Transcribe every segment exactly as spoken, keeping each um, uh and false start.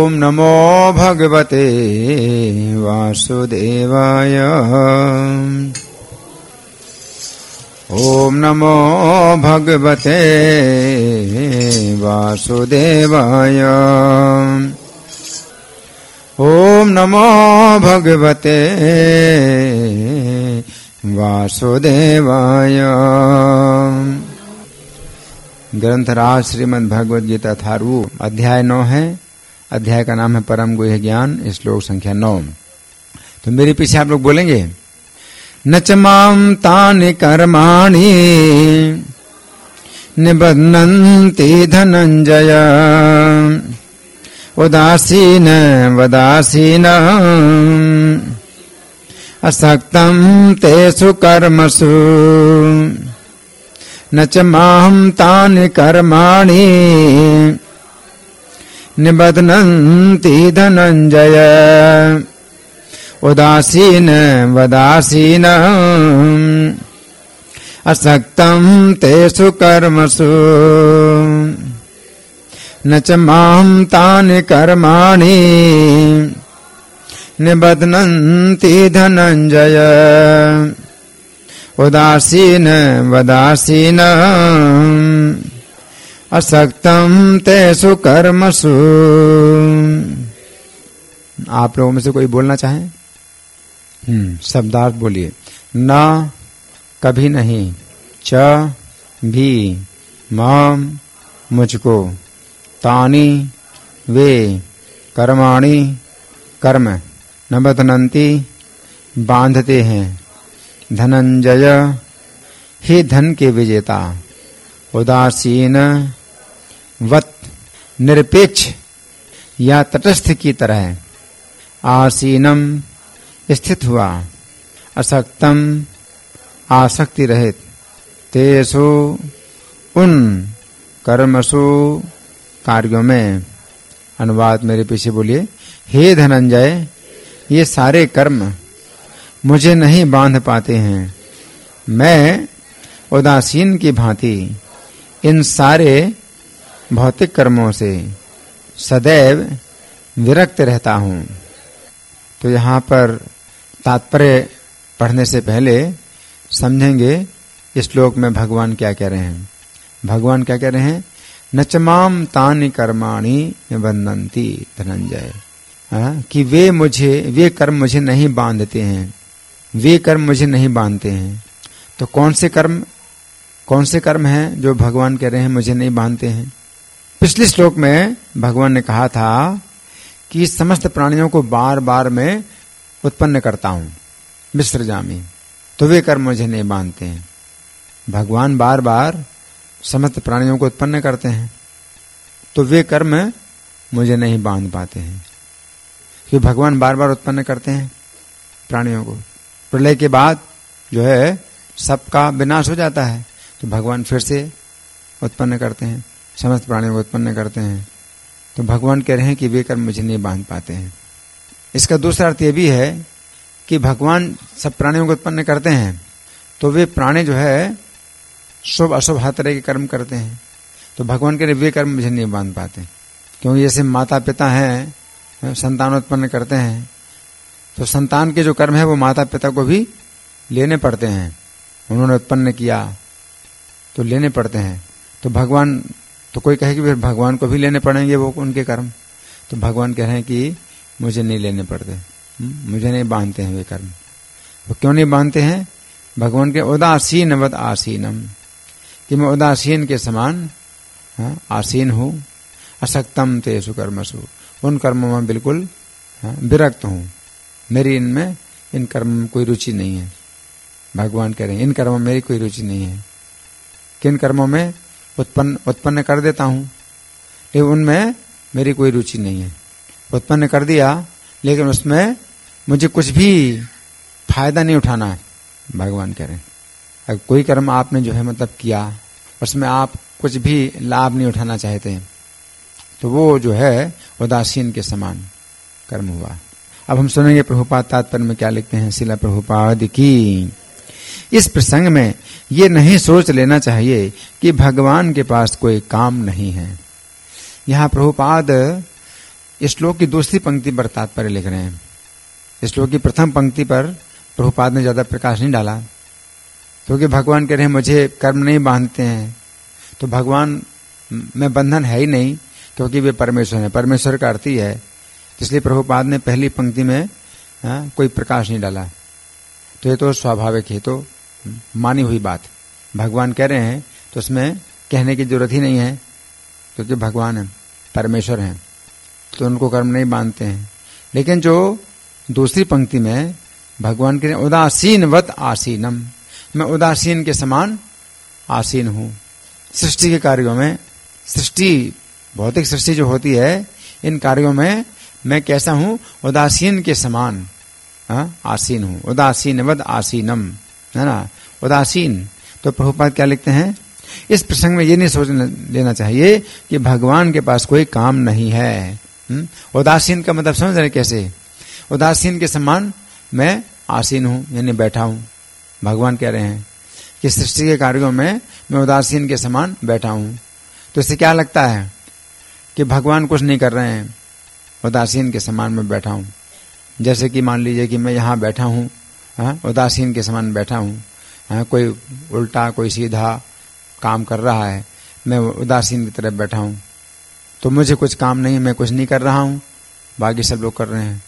ओम नमो भगवते वासुदेवाय। ओम नमो भगवते वासुदेवाय। ओम नमो भगवते वासुदेवाय। ग्रंथराज श्रीमद् भगवद गीता थारू अध्याय नौ है। अध्याय का नाम है परम गुह्य ज्ञान, श्लोक संख्या नौ। तो मेरे पीछे आप लोग बोलेंगे, न च मां तानि कर्माणि निबध्नन्ति धनंजय उदासीन वदासीन असक्तं तेषु कर्मसु। न च मां तानि कर्माणि निबध्नन्ति धनंजय उदासीन वदासीन असक्तं तेषु कर्मसु। न च मां तानि कर्माणि निबध्नन्ति धनंजय उदासीन वदासीन असक्तं तेषु कर्मसु। आप लोगों में से कोई बोलना चाहे? हम्म शब्दार्थ बोलिए। न कभी नहीं, च भी माम मुझको, तानि वे कर्माणि कर्म, निबध्नन्ति बांधते हैं, धनंजय हे धन के विजेता, उदासीन वत निरपेक्ष या तटस्थ की तरह, आसीनम स्थित हुआ, असक्तम आसक्ति रहित, तेषु उन कर्मसु कार्यों में। अनुवाद मेरे पीछे बोलिए। हे धनंजय, ये सारे कर्म मुझे नहीं बांध पाते हैं। मैं उदासीन की भांति इन सारे भौतिक कर्मों से सदैव विरक्त रहता हूँ। तो यहाँ पर तात्पर्य पढ़ने से पहले समझेंगे इस श्लोक में भगवान क्या कह रहे हैं। भगवान क्या कह रहे हैं? न च मां तानि कर्माणि निबध्नन्ति धनंजय, कि वे मुझे वे कर्म मुझे नहीं बांधते हैं, वे कर्म मुझे नहीं बांधते हैं। तो कौन से कर्म कौन से कर्म हैं जो भगवान कह रहे हैं मुझे नहीं बांधते हैं? पिछले श्लोक में भगवान ने कहा था कि समस्त प्राणियों को बार बार मैं उत्पन्न करता हूं, विसृजामि, तो वे कर्म मुझे नहीं बांधते हैं। भगवान बार बार समस्त प्राणियों को उत्पन्न करते हैं, तो वे कर्म मुझे नहीं बांध पाते हैं। क्योंकि भगवान बार बार उत्पन्न करते हैं प्राणियों को। प्रलय के बाद जो है सबका विनाश हो जाता है, तो भगवान फिर से उत्पन्न करते हैं, समस्त प्राणियों को उत्पन्न करते हैं। तो भगवान कह रहे हैं कि वे कर्म मुझे नहीं बांध पाते हैं। इसका दूसरा अर्थ यह भी है कि भगवान सब प्राणियों को उत्पन्न करते हैं, तो वे प्राणी जो है शुभ अशुभ हर तरह के कर्म करते हैं। तो भगवान कह रहे वे कर्म मुझे नहीं बांध पाते, क्योंकि जैसे माता पिता हैं, संतान उत्पन्न करते हैं, तो संतान के जो कर्म है वो माता पिता को भी लेने पड़ते हैं। उन्होंने उत्पन्न किया तो लेने पड़ते हैं। तो भगवान, तो कोई कहे कि फिर भगवान को भी लेने पड़ेंगे वो उनके कर्म, तो भगवान कह रहे हैं कि मुझे नहीं लेने पड़ते, मुझे नहीं बांधते हैं वे कर्म। वो क्यों नहीं बांधते हैं? भगवान के उदासीनवत आसीनम, कि मैं उदासीन के समान हाँ, आसीन हूँ, असक्तम तेषु कर्मसु, उन कर्मों में बिल्कुल हाँ, विरक्त हूँ, मेरी इनमें इन कर्मों में कोई रुचि नहीं है। भगवान कह रहे हैं इन कर्मों में मेरी कोई रुचि नहीं है। किन कर्मों में? उत्पन्न उत्पन्न कर देता हूँ, लेकिन उनमें मेरी कोई रुचि नहीं है। उत्पन्न कर दिया, लेकिन उसमें मुझे कुछ भी फायदा नहीं उठाना है। भगवान कह रहे हैं अगर कोई कर्म आपने जो है मतलब किया, उसमें आप कुछ भी लाभ नहीं उठाना चाहते हैं, तो वो जो है उदासीन के समान कर्म हुआ। अब हम सुनेंगे प्रभुपाद तात्पर्य में क्या लिखते हैं। शिला प्रभुपाद की इस प्रसंग में ये नहीं सोच लेना चाहिए कि भगवान के पास कोई काम नहीं है। यहाँ प्रभुपाद इस श्लोक की दूसरी पंक्ति पर तात्पर्य लिख रहे हैं। इस श्लोक की प्रथम पंक्ति पर प्रभुपाद ने ज्यादा प्रकाश नहीं डाला, क्योंकि भगवान कह रहे हैं मुझे कर्म नहीं बांधते हैं, तो भगवान में बंधन है ही नहीं, क्योंकि वे परमेश्वर है। परमेश्वर का अर्थ ही है, इसलिए प्रभुपाद ने पहली पंक्ति में हाँ, कोई प्रकाश नहीं डाला। तो ये तो स्वाभाविक है, तो मानी हुई बात। भगवान कह रहे हैं तो उसमें कहने की जरूरत ही नहीं है, क्योंकि भगवान है, परमेश्वर हैं, तो उनको कर्म नहीं बांधते हैं। लेकिन जो दूसरी पंक्ति में भगवान के उदासीनवत आसीनम, मैं उदासीन के समान आसीन हूं। सृष्टि के कार्यों में, सृष्टि भौतिक सृष्टि जो होती है, इन कार्यों में मैं कैसा हूं? उदासीन के समान हाँ, आसीन हूं। उदासीनवत आसीनम, है ना, उदासीन। तो प्रभुपाद क्या लिखते हैं? इस प्रसंग में ये नहीं सोच लेना चाहिए कि भगवान के पास कोई काम नहीं है। हुँ? उदासीन का मतलब समझ रहे कैसे? उदासीन के समान मैं आसीन हूं, यानी बैठा हूं। भगवान कह रहे हैं कि सृष्टि के कार्यों में मैं उदासीन के समान बैठा हूं। तो इससे क्या लगता है कि भगवान कुछ नहीं कर रहे हैं, उदासीन के समान मैं बैठा हूं। जैसे कि मान लीजिए कि मैं यहां बैठा हूं, हाँ, उदासीन के समान बैठा हूं, हाँ, कोई उल्टा कोई सीधा काम कर रहा है, मैं उदासीन की तरफ बैठा हूं, तो मुझे कुछ काम नहीं, मैं कुछ नहीं कर रहा हूं, बाकी सब लोग कर रहे हैं।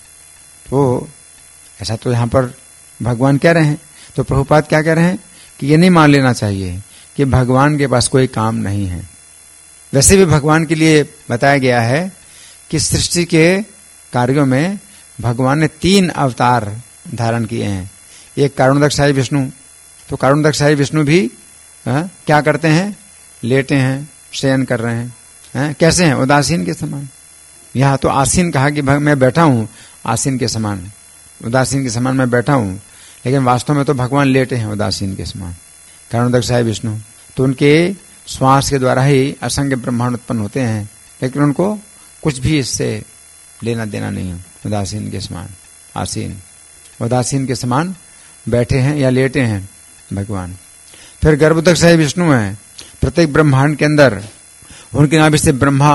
तो ऐसा तो यहां पर भगवान कह रहे हैं। तो प्रभुपाद क्या कह रहे हैं कि ये नहीं मान लेना चाहिए कि भगवान के पास कोई काम नहीं है। वैसे भी भगवान के लिए बताया गया है कि सृष्टि के कार्यों में भगवान ने तीन अवतार धारण किए हैं। एक कारुणदक्षाई विष्णु, तो कारुणदक्षाई विष्णु भी आ, क्या करते हैं? लेटे हैं, शयन कर रहे हैं, आ, कैसे हैं? उदासीन के समान। यहाँ तो आसीन कहा कि मैं बैठा हूं आसीन के समान, उदासीन के समान मैं बैठा हूं, लेकिन वास्तव में तो भगवान लेटे हैं उदासीन के समान, कारुणदक्षाई विष्णु। तो उनके श्वास के द्वारा ही असंख्य ब्रह्मांड उत्पन्न होते हैं, लेकिन उनको कुछ भी इससे लेना देना नहीं है। उदासीन के समान आसीन, उदासीन के समान बैठे हैं या लेटे हैं भगवान। फिर गर्भदक्षाई विष्णु हैं, प्रत्येक ब्रह्मांड के अंदर उनकी नाभि से ब्रह्मा,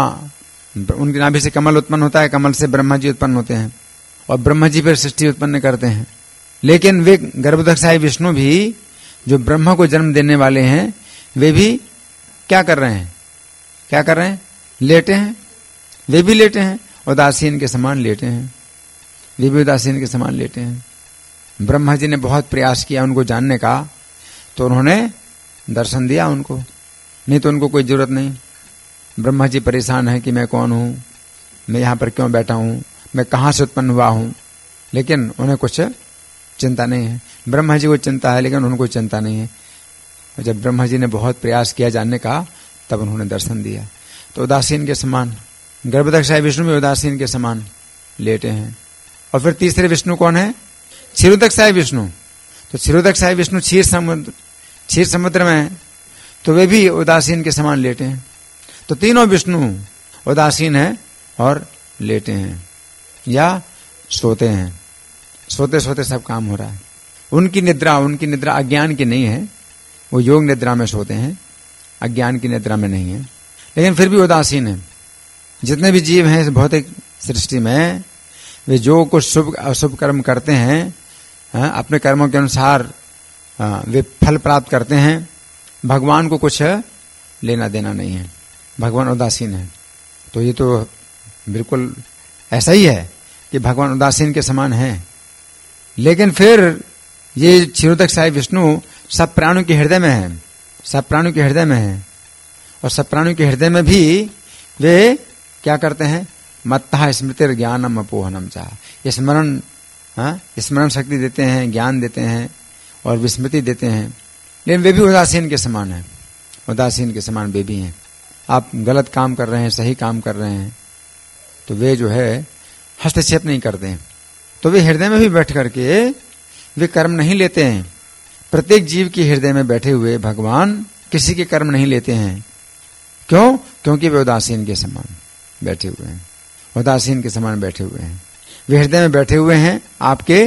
उनकी नाभि से कमल उत्पन्न होता है, कमल से ब्रह्मा जी उत्पन्न होते हैं, और ब्रह्मा जी फिर सृष्टि उत्पन्न करते हैं। लेकिन वे गर्भदक्षाई विष्णु भी जो ब्रह्मा को जन्म देने वाले हैं, वे भी क्या कर रहे हैं? क्या कर रहे हैं? लेटे हैं। वे भी लेटे हैं, उदासीन के समान लेटे हैं। वे भी उदासीन के समान लेटे हैं। ब्रह्मा जी ने बहुत प्रयास किया उनको जानने का, तो उन्होंने दर्शन दिया उनको, नहीं तो उनको कोई जरूरत नहीं। ब्रह्मा जी परेशान है कि मैं कौन हूं, मैं यहां पर क्यों बैठा हूं, मैं कहां से उत्पन्न हुआ हूं, लेकिन उन्हें कुछ चिंता नहीं है। ब्रह्मा जी को चिंता है, लेकिन उनको चिंता नहीं है। और जब ब्रह्मा जी ने बहुत प्रयास किया जानने का, तब उन्होंने दर्शन दिया। तो उदासीन के समान गर्भदक्षाई विष्णु में उदासीन के समान लेटे हैं। और फिर तीसरे विष्णु कौन है? क्षीरोदक्षाई विष्णु। तो क्षीरोदक्षाई विष्णु क्षीर समुद्र क्षीर समुद्र में है, तो वे भी उदासीन के समान लेटे हैं। तो तीनों विष्णु उदासीन है और लेटे हैं या सोते हैं। सोते सोते सब काम हो रहा है। उनकी निद्रा उनकी निद्रा अज्ञान की नहीं है, वो योग निद्रा में सोते हैं, अज्ञान की निद्रा में नहीं है, लेकिन फिर भी उदासीन है। जितने भी जीव हैं इस भौतिक सृष्टि में, वे जो कुछ शुभ अशुभ कर्म करते हैं, अपने कर्मों के अनुसार वे फल प्राप्त करते हैं। भगवान को कुछ लेना देना नहीं है, भगवान उदासीन है। तो ये तो बिल्कुल ऐसा ही है कि भगवान उदासीन के समान है। लेकिन फिर ये क्षीरोदक्षाई विष्णु सब प्राणियों के हृदय में है, सब प्राणियों के हृदय में है, और सब प्राणियों के हृदय में भी वे क्या करते हैं? मत्तः स्मृतिर ज्ञानम अपोहनम चाह, स्मरण हाँ स्मरण शक्ति देते हैं, ज्ञान देते हैं और विस्मृति देते हैं। लेकिन वे भी उदासीन के समान है, उदासीन के समान वे भी हैं। आप गलत काम कर रहे हैं, सही काम कर रहे हैं, तो वे जो है हस्तक्षेप नहीं करते हैं। तो वे हृदय में भी बैठ करके वे कर्म नहीं लेते हैं। प्रत्येक जीव के हृदय में बैठे हुए भगवान किसी के कर्म नहीं लेते हैं। क्यों? क्योंकि वे उदासीन के समान बैठे हुए हैं, उदासीन के समान बैठे हुए हैं। वे हृदय में बैठे हुए हैं आपके,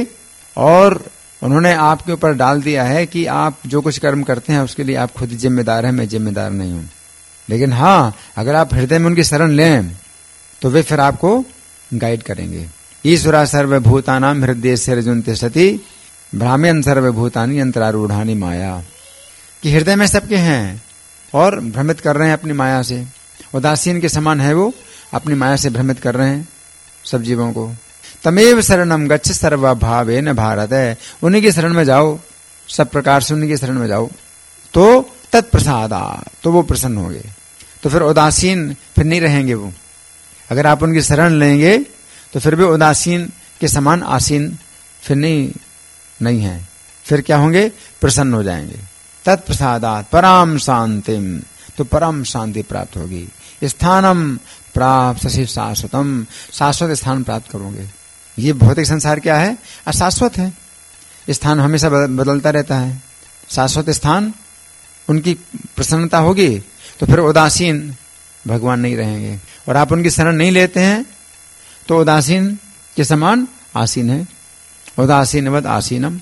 और उन्होंने आपके ऊपर डाल दिया है कि आप जो कुछ कर्म करते हैं उसके लिए आप खुद जिम्मेदार हैं, मैं जिम्मेदार नहीं हूं। लेकिन हाँ, अगर आप हृदय में उनकी शरण लें तो वे फिर आपको गाइड करेंगे। ईश्वरा सर्वभूतानां हृदय से अर्जुन तिष्ठति भ्राम्यन् सर्वभूतानि यंत्रारूढ़ानि माया, कि हृदय में सबके हैं और भ्रमित कर रहे हैं अपनी माया से। उदासीन के समान है वो, अपनी माया से भ्रमित कर रहे हैं सब जीवों को। तमेव शरणम गच्छ सर्वभावेन भारत, है उन्हीं की शरण में जाओ, सब प्रकार से उन्हीं की शरण में जाओ, तो तत्प्रसादा, तो वो प्रसन्न होंगे। तो फिर उदासीन फिर नहीं रहेंगे वो। अगर आप उनकी शरण लेंगे तो फिर भी उदासीन के समान आसीन फिर नहीं नहीं है, फिर क्या होंगे? प्रसन्न हो जाएंगे। तत्प्रसादात् पराम शांतिम, तो परम शांति प्राप्त होगी। स्थानम प्राप्त शाश्वतम, शाश्वत स्थान प्राप्त करोगे। ये भौतिक संसार क्या है? अशाश्वत है, स्थान हमेशा बदलता रहता है। शाश्वत स्थान उनकी प्रसन्नता होगी तो फिर उदासीन भगवान नहीं रहेंगे। और आप उनकी शरण नहीं लेते हैं तो उदासीन के समान आसीन है। उदासीनवद आसीनम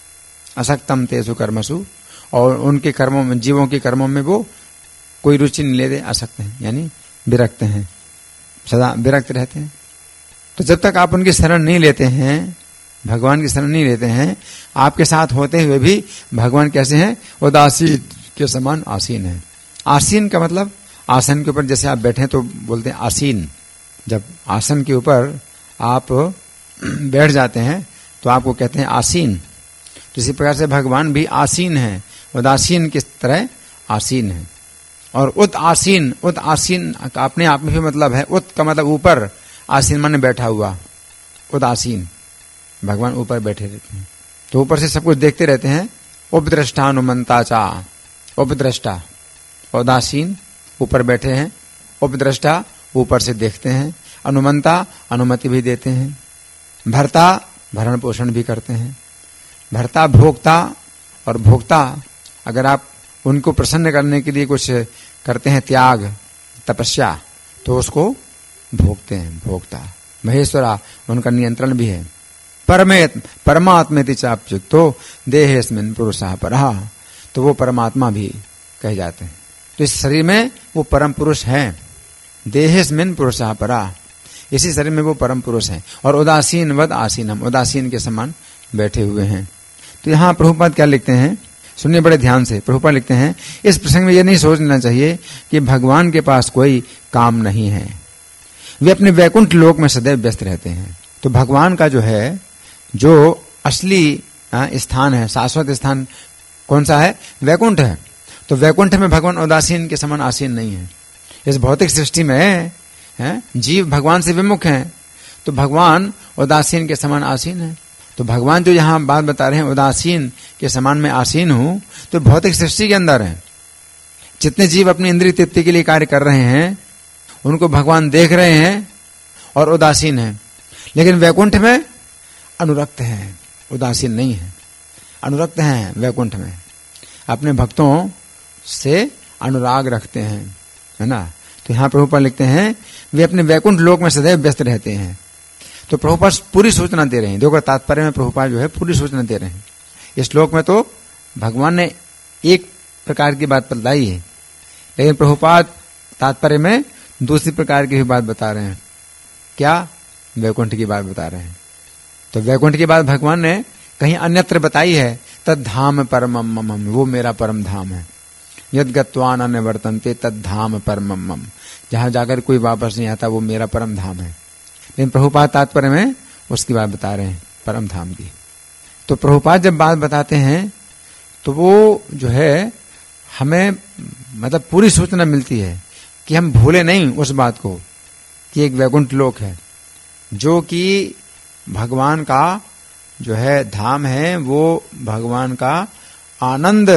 असक्तम तेसु कर्मसु, और उनके कर्मों में, जीवों के कर्मों में वो कोई रुचि नहीं लेते, असक्त हैं यानी विरक्त हैं, सदा विरक्त रहते हैं। तो जब तक आप उनकी शरण नहीं लेते हैं, भगवान की शरण नहीं लेते हैं, आपके साथ होते हुए भी भगवान कैसे हैं? उदासीन के समान आसीन है। आसीन का मतलब आसन के ऊपर जैसे आप बैठे तो बोलते हैं आसीन। जब आसन के ऊपर आप बैठ जाते हैं तो आपको कहते हैं आसीन। तो इसी प्रकार से भगवान भी आसीन है, उदासीन की तरह आसीन है। और उत आसीन, उत आसीन अपने आप में भी मतलब है, उत का मतलब ऊपर, आसीन माने बैठा हुआ, उदासीन भगवान ऊपर बैठे रहते हैं, तो ऊपर से सब कुछ देखते रहते हैं। उपद्रष्टा अनुमंता चा, उपद्रष्टा उदासीन ऊपर बैठे हैं, उपद्रष्टा ऊपर से देखते हैं, अनुमंता अनुमति भी देते हैं, भर्ता भरण पोषण भी करते हैं, भर्ता भोक्ता, और भोक्ता अगर आप उनको प्रसन्न करने के लिए कुछ करते हैं, त्याग तपस्या, तो उसको भोगते हैं, भोक्ता। महेश्वरा उनका नियंत्रण भी है। परमेत परमात्मेति चाप्युक्तो देहेस्मिन् पुरुषः परः, तो वो परमात्मा भी कहे जाते हैं। तो इस शरीर में वो परम पुरुष हैं। देहेस्मिन् पुरुषः परः, इसी शरीर में वो परम पुरुष हैं। और उदासीन वद आसीनम, उदासीन के समान बैठे हुए हैं। तो यहाँ प्रभुपाद क्या लिखते हैं, सुनिए बड़े ध्यान से। प्रभुपाद लिखते हैं, इस प्रसंग में यह नहीं सोचना चाहिए कि भगवान के पास कोई काम नहीं है, वे अपने वैकुंठ लोक में सदैव व्यस्त रहते हैं। तो भगवान का जो है, जो असली स्थान है, शाश्वत स्थान कौन सा है? वैकुंठ है। तो वैकुंठ में भगवान उदासीन के समान आसीन नहीं है। इस भौतिक सृष्टि में है, जीव भगवान से विमुख हैं, तो भगवान उदासीन के समान आसीन है। तो भगवान जो यहाँ बात बता रहे हैं, उदासीन के समान में आसीन हूं, तो भौतिक सृष्टि के अंदर है। जितने जीव अपनी इंद्रिय तृप्ति के लिए कार्य कर रहे हैं, उनको भगवान देख रहे हैं और उदासीन है। लेकिन वैकुंठ में अनुरक्त है, उदासीन नहीं है, अनुरक्त हैं वैकुंठ में, अपने भक्तों से अनुराग रखते हैं, है ना। तो यहाँ प्रभुपाद लिखते हैं, वे अपने वैकुंठ लोक में सदैव व्यस्त रहते हैं। तो प्रभुपाद पूरी सूचना दे रहे हैं। देखो तात्पर्य में प्रभुपाद जो है पूरी सूचना दे रहे हैं। इस श्लोक में तो भगवान ने एक प्रकार की बात बताई है, लेकिन प्रभुपाद तात्पर्य में दूसरी प्रकार की भी बात बता रहे हैं। क्या? वैकुंठ की बात बता रहे हैं। तो वैकुंठ की बात भगवान ने कहीं अन्यत्र बताई है, तद धाम परमम मम, वो मेरा परम धाम है। यद गत्वा न निवर्तन्ते तद धाम परमम मम, जहां जाकर कोई वापस नहीं आता, वो मेरा परम धाम है। लेकिन प्रभुपाद तात्पर्य में उसकी बात बता रहे हैं, परम धाम की। तो प्रभुपाद जब बात बताते हैं तो वो जो है हमें मतलब पूरी सूचना मिलती है कि हम भूले नहीं उस बात को कि एक वैकुंठ लोक है, जो कि भगवान का जो है धाम है, वो भगवान का आनंद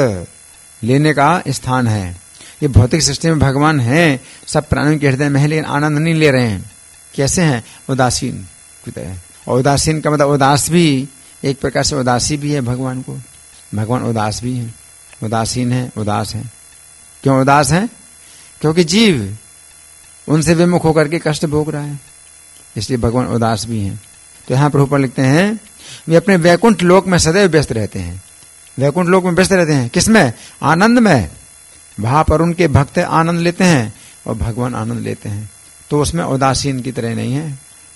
लेने का स्थान है। ये भौतिक सृष्टि में भगवान है, सब प्राणियों के हृदय में है, लेकिन आनंद नहीं ले रहे हैं। कैसे हैं? उदासीन की तरह। और उदासीन का मतलब उदास भी, एक प्रकार से उदासी भी है भगवान को। भगवान उदास भी है, उदासीन है, उदास है। क्यों उदास है? क्योंकि जीव उनसे विमुख होकर के कष्ट भोग रहा है, इसलिए भगवान उदास भी हैं। तो यहाँ प्रभुपाद लिखते हैं, वे अपने वैकुंठ लोक में सदैव व्यस्त रहते हैं। वैकुंठ लोक में व्यस्त रहते हैं किसमें? आनंद में। वहां पर उनके भक्त आनंद लेते हैं और भगवान आनंद लेते हैं। तो उसमें उदासीन की तरह नहीं है,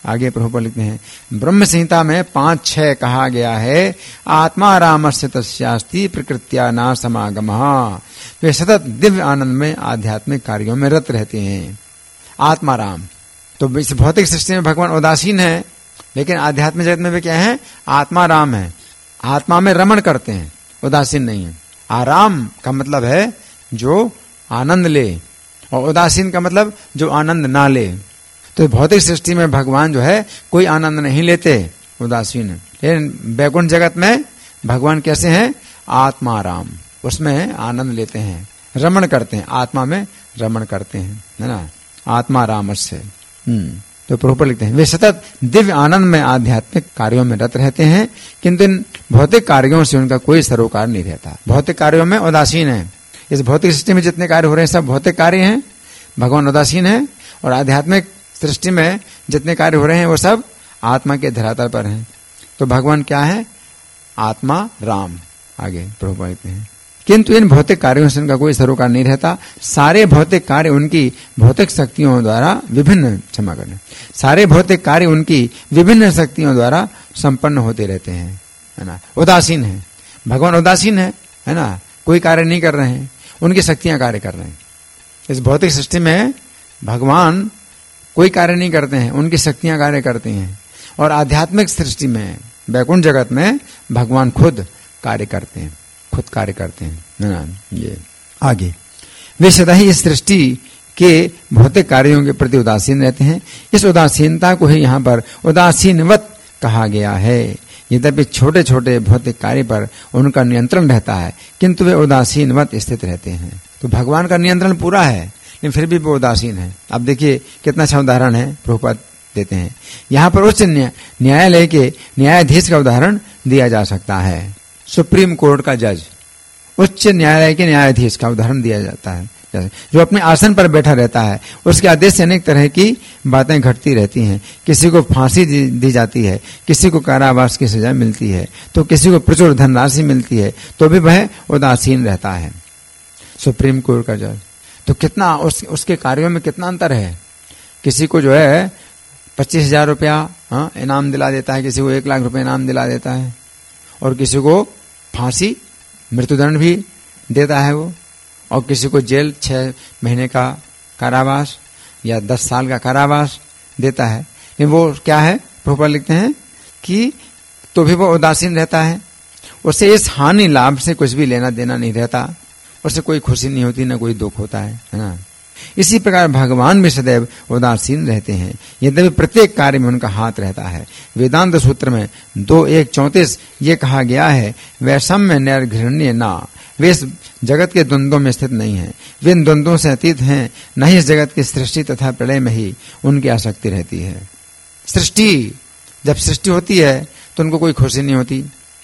आगे प्रभुपाद लिखते हैं, ब्रह्म संहिता में पांच छह कहा गया है, आत्मा रामस्य तस्यास्ति प्रकृत्या ना समागमः। वे सतत दिव्य आनंद में आध्यात्मिक कार्यों में रत रहते हैं। आत्मा राम, तो इस भौतिक सृष्टि में भगवान उदासीन है, लेकिन आध्यात्मिक जगत में वे क्या है? आत्मा राम है। आत्मा में रमण करते हैं, उदासीन नहीं है। आराम का मतलब है जो आनंद ले, और उदासीन का मतलब जो आनंद ना ले। तो भौतिक सृष्टि में भगवान जो है कोई आनंद नहीं लेते, उदासीन है। लेकिन वैकुंठ जगत में भगवान कैसे हैं? आत्मा राम, उसमें आनंद लेते हैं, रमण करते हैं, आत्मा में रमण करते हैं, है ना, आत्मा राम से। हम्म तो प्रभुपाद लिखते हैं, वे सतत दिव्य आनंद में आध्यात्मिक कार्यों में रत रहते हैं, किंतु इन भौतिक कार्यों से उनका कोई सरोकार नहीं रहता। भौतिक कार्यों में उदासीन है। इस भौतिक सृष्टि में जितने कार्य हो रहे हैं सब भौतिक कार्य हैं, भगवान उदासीन है। और आध्यात्मिक सृष्टि में जितने कार्य हो रहे हैं वो सब आत्मा के धरातल पर हैं। तो भगवान क्या है? आत्मा राम। आगे प्रभुपाद लिखते हैं, किंतु इन भौतिक कार्यों से उनका कोई सरोकार नहीं रहता। सारे भौतिक कार्य उनकी भौतिक शक्तियों द्वारा विभिन्न क्षमा करें सारे भौतिक कार्य उनकी विभिन्न शक्तियों द्वारा संपन्न होते रहते हैं, है ना। उदासीन है भगवान, उदासीन है, है ना, कोई कार्य नहीं कर रहे हैं, उनकी शक्तियां कार्य कर रहे हैं। इस भौतिक सृष्टि में भगवान कोई कार्य नहीं करते हैं, उनकी शक्तियां कार्य करती हैं। और आध्यात्मिक सृष्टि में, वैकुंठ जगत में भगवान खुद कार्य करते हैं, खुद कार्य करते हैं, है ना। ये आगे, वे सदा ही इस सृष्टि के भौतिक कार्यों के प्रति उदासीन रहते हैं। इस उदासीनता को ही यहाँ पर उदासीनवत कहा गया है। यद्यपि छोटे छोटे भौतिक कार्य पर उनका नियंत्रण रहता है, किंतु वे उदासीनवत स्थित रहते हैं। तो भगवान का नियंत्रण पूरा है, लेकिन फिर भी वो उदासीन है। अब देखिए कितना अच्छा उदाहरण है प्रभुपाद देते हैं। यहाँ पर उच्च न्यायालय के न्यायाधीश का उदाहरण दिया जा सकता है। सुप्रीम कोर्ट का जज, उच्च न्यायालय के न्यायाधीश का उदाहरण दिया जाता है, जो अपने आसन पर बैठा रहता है। उसके आदेश से अनेक तरह की बातें घटती रहती हैं। किसी को फांसी दी, दी जाती है, किसी को कारावास की सजा मिलती है, तो किसी को प्रचुर धनराशि मिलती है, तो भी वह उदासीन रहता है। सुप्रीम कोर्ट का जज, तो कितना उस, उसके कार्यों में कितना अंतर है। किसी को जो है पच्चीस हजार रुपया हाँ इनाम दिला देता है, किसी को एक लाख रुपए इनाम दिला देता है, और किसी को फांसी मृत्युदंड भी देता है वो, और किसी को जेल छह महीने का कारावास या दस साल का कारावास देता है। लेकिन वो क्या है, प्रभुपाद लिखते हैं कि तो भी वो उदासीन रहता है। उससे इस हानि लाभ से कुछ भी लेना देना नहीं रहता, उससे कोई खुशी नहीं होती, ना कोई दुख होता है, है ना। इसी प्रकार भगवान भी सदैव उदासीन रहते हैं, यद्यपि प्रत्येक कार्य में उनका हाथ रहता है। वेदांत सूत्र में दो एक चौंतीस ये कहा गया है, वैषम्य निर्घृण्य ना, वे इस जगत के द्वंद्वों में स्थित नहीं हैं, वे इन द्वंद्वों से अतीत हैं, न ही इस जगत की सृष्टि तथा प्रलय में ही उनकी आसक्ति रहती है। सृष्टि, जब सृष्टि होती है तो उनको कोई खुशी नहीं होती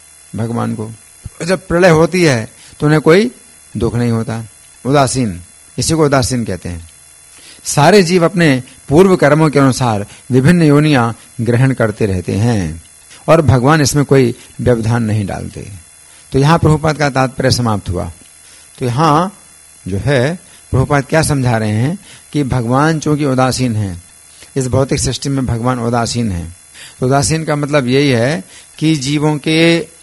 भगवान को, जब प्रलय होती है तो उन्हें कोई दुख नहीं होता, उदासीन, इसी को उदासीन कहते हैं। सारे जीव अपने पूर्व कर्मों के अनुसार विभिन्न योनियां ग्रहण करते रहते हैं, और भगवान इसमें कोई व्यवधान नहीं डालते। तो यहाँ प्रभुपाद का तात्पर्य समाप्त हुआ। तो यहाँ जो है प्रभुपाद क्या समझा रहे हैं कि भगवान चूंकि उदासीन है, इस भौतिक सृष्टि में भगवान उदासीन है। तो उदासीन का मतलब यही है कि जीवों के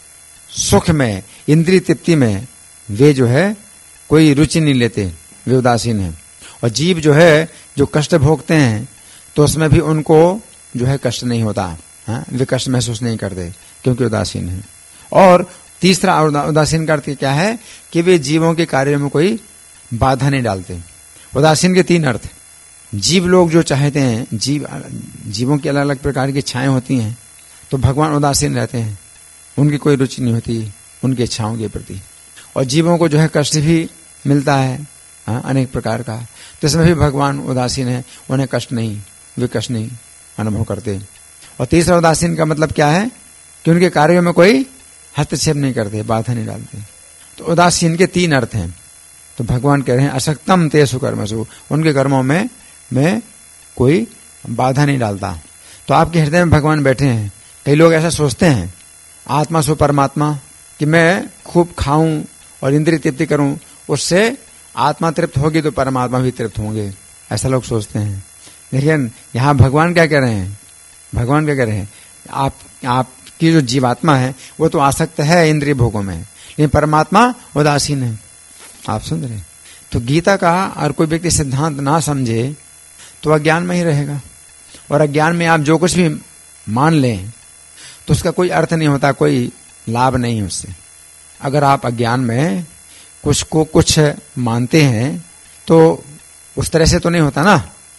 सुख में, इंद्रिय तृप्ति में वे जो है कोई रुचि नहीं लेते, वे उदासीन है। और जीव जो है जो कष्ट भोगते हैं तो उसमें भी उनको जो है कष्ट नहीं होता, हाँ? वे कष्ट महसूस नहीं करते क्योंकि उदासीन है। और तीसरा उदासीन का अर्थ क्या है कि वे जीवों के कार्यों में कोई बाधा नहीं डालते। उदासीन के तीन अर्थ, जीव लोग जो चाहते हैं, जीव जीवों की अलग अलग प्रकार की इच्छाएं होती हैं, तो भगवान उदासीन रहते हैं, उनकी कोई रुचि नहीं होती उनकी इच्छाओं के प्रति। और जीवों को जो है कष्ट भी मिलता है, हाँ, अनेक प्रकार का, तो इसमें भी भगवान उदासीन है, उन्हें कष्ट नहीं, वे कष्ट नहीं अनुभव करते। और तीसरा उदासीन का मतलब क्या है कि उनके कार्यों में कोई हस्तक्षेप नहीं करते, बाधा नहीं डालते। तो उदासीन के तीन अर्थ हैं। तो भगवान कह रहे हैं असक्तम तेषु कर्मसु, उनके कर्मों में मैं कोई बाधा नहीं डालता। तो आपके हृदय में भगवान बैठे हैं। कई लोग ऐसा सोचते हैं आत्मा सो परमात्मा, कि मैं खूब खाऊं और इंद्रिय तृप्ति करूं, उससे आत्मा तृप्त होगी तो परमात्मा भी तृप्त होंगे, ऐसा लोग सोचते हैं। लेकिन यहाँ भगवान क्या कह रहे हैं भगवान क्या कह रहे हैं, आप आपकी जो जीवात्मा है वो तो आसक्त है इंद्रिय भोगों में, लेकिन परमात्मा उदासीन है। आप सुन रहे हैं? तो गीता का और कोई व्यक्ति सिद्धांत ना समझे तो अज्ञान में ही रहेगा, और अज्ञान में आप जो कुछ भी मान लें तो उसका कोई अर्थ नहीं होता, कोई लाभ नहीं उससे। अगर आप अज्ञान में कुछ को कुछ मानते हैं तो उस तरह से तो नहीं होता ना।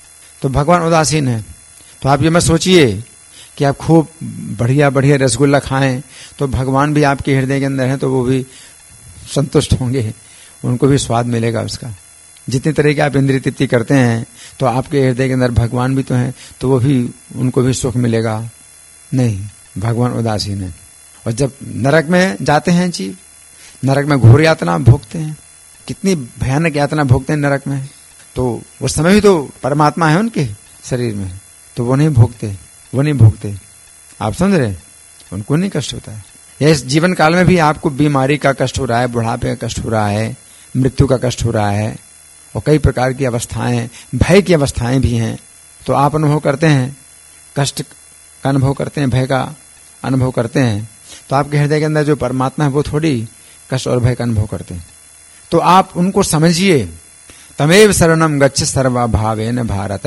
तो भगवान उदासीन है। तो आप ये मत सोचिए कि आप खूब बढ़िया बढ़िया रसगुल्ला खाएं तो भगवान भी आपके हृदय के अंदर है तो वो भी संतुष्ट होंगे, उनको भी स्वाद मिलेगा उसका। जितनी तरह की आप इंद्रिय तृप्ति करते हैं तो आपके हृदय के अंदर भगवान भी तो हैं, तो वो भी, उनको भी सुख मिलेगा। नहीं, भगवान उदासीन है। और जब नरक में जाते हैं जीव, नरक में घोर यातना भोगते हैं, कितनी भयानक यातना भोगते हैं नरक में, तो उस समय भी तो परमात्मा है उनके शरीर में, तो वो नहीं भोगते, वो नहीं भोगते। आप समझ रहे? उनको नहीं कष्ट होता है। या इस जीवन काल में भी आपको बीमारी का कष्ट हो रहा है, बुढ़ापे का कष्ट हो रहा है, मृत्यु का कष्ट हो रहा है, और कई प्रकार की अवस्थाएं, भय की अवस्थाएं भी हैं, तो आप अनुभव करते हैं, कष्ट का अनुभव करते हैं, भय का अनुभव करते हैं। तो आपके हृदय के अंदर जो परमात्मा है वो थोड़ी कष्ट और भय का अनुभव करते हैं। तो आप उनको समझिए। तमेव शरणम गच्छ सर्वभावेन भारत।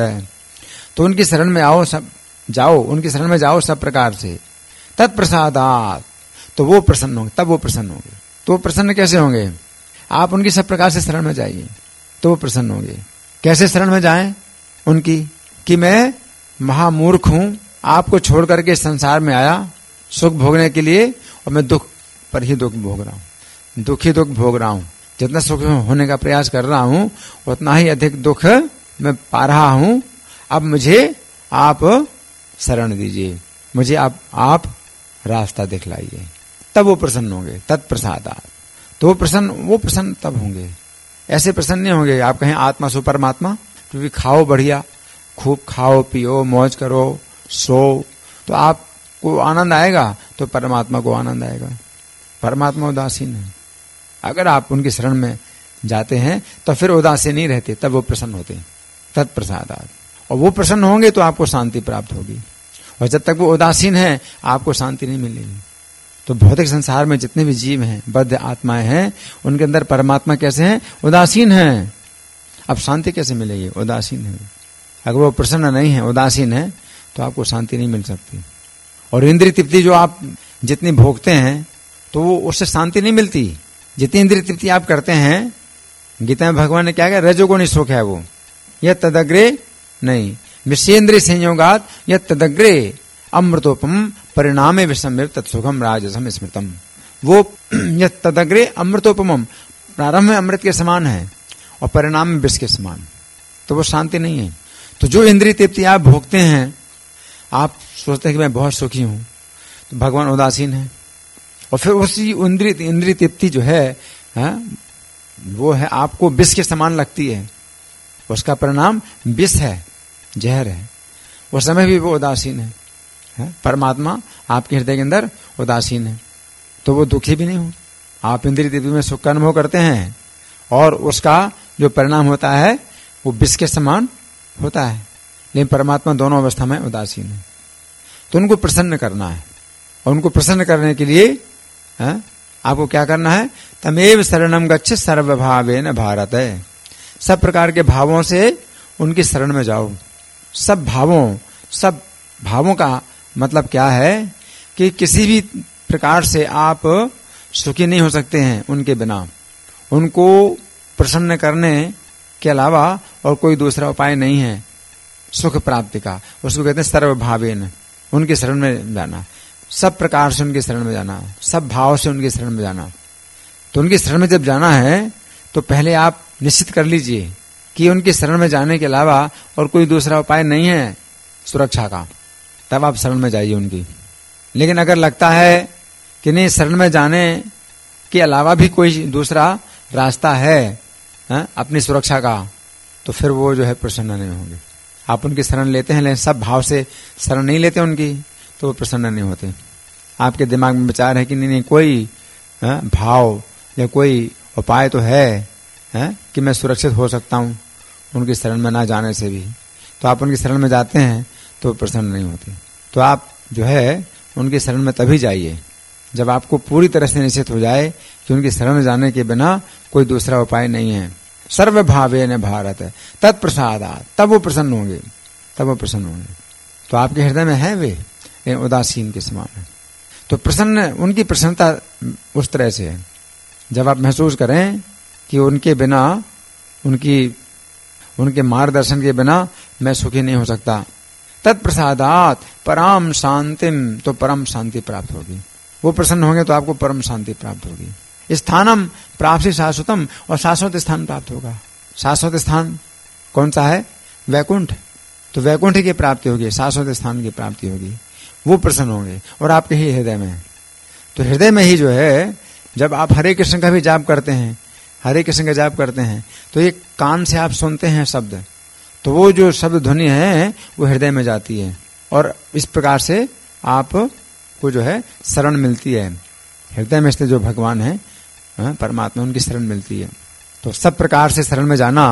तो उनकी शरण में आओ, सब जाओ, उनकी शरण में जाओ सब प्रकार से। तत्प्रसादात, तो वो प्रसन्न होंगे, तब वो प्रसन्न होंगे। तो वो प्रसन्न कैसे होंगे? आप उनकी सब प्रकार से शरण में जाइए तो वो प्रसन्न होंगे। कैसे शरण में जाएं उनकी? कि मैं महामूर्ख हूं, आपको छोड़ करके संसार में आया सुख भोगने के लिए, और मैं दुख पर ही दुख भोग रहा हूं, दुख ही दुख भोग रहा हूं। जितना सुख होने का प्रयास कर रहा हूं उतना ही अधिक दुख मैं पा रहा हूं। अब मुझे आप शरण दीजिए, मुझे आप आप रास्ता दिखलाइए, तब वो प्रसन्न होंगे। तत्प्रसादात, तो वो प्रसन्न वो प्रसन्न तब होंगे। ऐसे प्रसन्न नहीं होंगे आप कहें आत्मा सो परमात्मा, क्योंकि खाओ बढ़िया, खूब खाओ पियो, मौज करो, सो, तो आपको आनंद आएगा, तो परमात्मा को आनंद आएगा। परमात्मा उदासीन है। अगर आप उनकी शरण में जाते हैं तो फिर उदासीन नहीं रहते, तब वो प्रसन्न होते हैं। तत्प्रसादात, और वो प्रसन्न होंगे तो आपको शांति प्राप्त होगी, और जब तक वो उदासीन है आपको शांति नहीं मिलेगी। तो भौतिक संसार में जितने भी जीव हैं, बद्ध आत्माएं हैं, उनके अंदर परमात्मा कैसे हैं? उदासीन हैं। अब शांति कैसे मिलेगी? उदासीन है। अगर वो प्रसन्न नहीं है, उदासीन है, तो आपको शांति नहीं मिल सकती। और इंद्रिय तृप्ति जो आप जितनी भोगते हैं तो वो उससे शांति नहीं मिलती। जितनी इंद्रिय तृप्ति आप करते हैं, गीता में भगवान ने क्या कहा? रजोगुणी सुख है वो, यह तदग्रे नहीं, विषेन्द्रिय संयोगात यह तदग्रे अमृतोपम परिणामे विषम तत्सुखम राजसम स्मृतम। वो यह तदग्रे अमृतोपम, प्रारंभ में अमृत के समान है और परिणाम में विष के समान, तो वो शांति नहीं है। तो जो इंद्रिय तृप्ति आप भोगते हैं, आप सोचते हैं कि मैं बहुत सुखी हूं, तो भगवान उदासीन है। और फिर उसी इंद्रिय इंद्रिय तृप्ति जो है, है वो है आपको विष के समान लगती है, उसका परिणाम विष है, जहर है। उस समय भी वो उदासीन है, है? परमात्मा आपके हृदय के अंदर उदासीन है, तो वो दुखी भी नहीं हो। आप इंद्रिय तृप्ति में सुख का अनुभव करते हैं और उसका जो परिणाम होता है वो विष के समान होता है, लेकिन परमात्मा दोनों अवस्था में उदासीन है। तो उनको प्रसन्न करना है, और उनको प्रसन्न करने के लिए है, आपको क्या करना है? तमेव शरणम गच्छ सर्वभावेन भारत। सब प्रकार के भावों से उनकी शरण में जाओ। सब भावों, सब भावों का मतलब क्या है कि किसी भी प्रकार से आप सुखी नहीं हो सकते हैं उनके बिना। उनको प्रसन्न करने के अलावा और कोई दूसरा उपाय नहीं है सुख प्राप्ति का। उसको कहते हैं सर्वभावेन, उनकी शरण में जाना, सब प्रकार से उनकी शरण में जाना, सब भाव से उनकी शरण में जाना। तो उनकी शरण में जब जाना है तो पहले आप निश्चित कर लीजिए कि उनकी शरण में जाने के अलावा और कोई दूसरा उपाय नहीं है सुरक्षा का, तब आप शरण में जाइए उनकी। लेकिन अगर लगता है कि नहीं, शरण में जाने के अलावा भी कोई दूसरा रास्ता है, है अपनी सुरक्षा का, तो फिर वो जो है प्रसन्न नहीं होंगे। आप उनकी शरण लेते हैं, लेकिन सब भाव से शरण नहीं लेते उनकी, तो वो प्रसन्न नहीं होते। आपके दिमाग में विचार है कि नहीं नहीं कोई है, भाव या कोई उपाय तो है, है कि मैं सुरक्षित हो सकता हूं उनकी शरण में ना जाने से भी, तो आप उनकी शरण में जाते हैं तो प्रसन्न नहीं होते। तो आप जो है उनकी शरण में तभी जाइए जब आपको पूरी तरह से निश्चित हो जाए कि उनकी शरण में जाने के बिना कोई दूसरा उपाय नहीं है। सर्व भावेन भारत तत्प्रसादात्, तब वो प्रसन्न होंगे, तब वो प्रसन्न होंगे। तो आपके हृदय में है वे उदासीन के समान है। तो प्रसन्न, उनकी प्रसन्नता उस तरह से है जब आप महसूस करें कि उनके बिना, उनकी उनके मार्गदर्शन के बिना मैं सुखी नहीं हो सकता। तत्प्रसादात् पराम शांतिम, तो परम शांति प्राप्त होगी। वो प्रसन्न होंगे तो आपको परम शांति प्राप्त होगी। स्थानम प्राप्ति शाश्वतम, और शाश्वत स्थान प्राप्त होगा। शाश्वत स्थान कौन सा है? वैकुंठ। तो वैकुंठ की प्राप्ति होगी, शाश्वत स्थान की प्राप्ति होगी। वो प्रसन्न होंगे और आपके ही हृदय में। तो हृदय में ही जो है, जब आप हरे कृष्ण का भी जाप करते हैं, हरे कृष्ण का जाप करते हैं, तो ये कान से आप सुनते हैं शब्द, तो वो जो शब्द ध्वनि है वो हृदय में जाती है, और इस प्रकार से आप को जो है शरण मिलती है। हृदय में स्थित जो भगवान है परमात्मा, उनकी शरण मिलती है। तो सब प्रकार से शरण में जाना